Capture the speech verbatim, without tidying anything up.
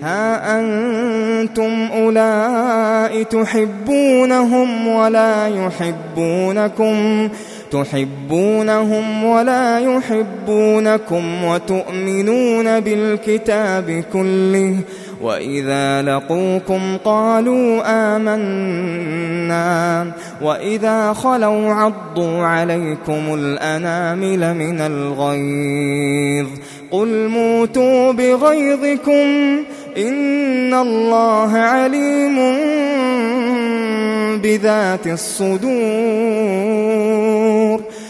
ها أنتم أولئك تحبونهم ولا يحبونكم تحبونهم ولا يحبونكم وتؤمنون بالكتاب كله وإذا لقوكم قالوا آمنا وإذا خلوا عضوا عليكم الأنامل من الغيظ قل موتوا بغيظكم إن الله عليم بذات الصدور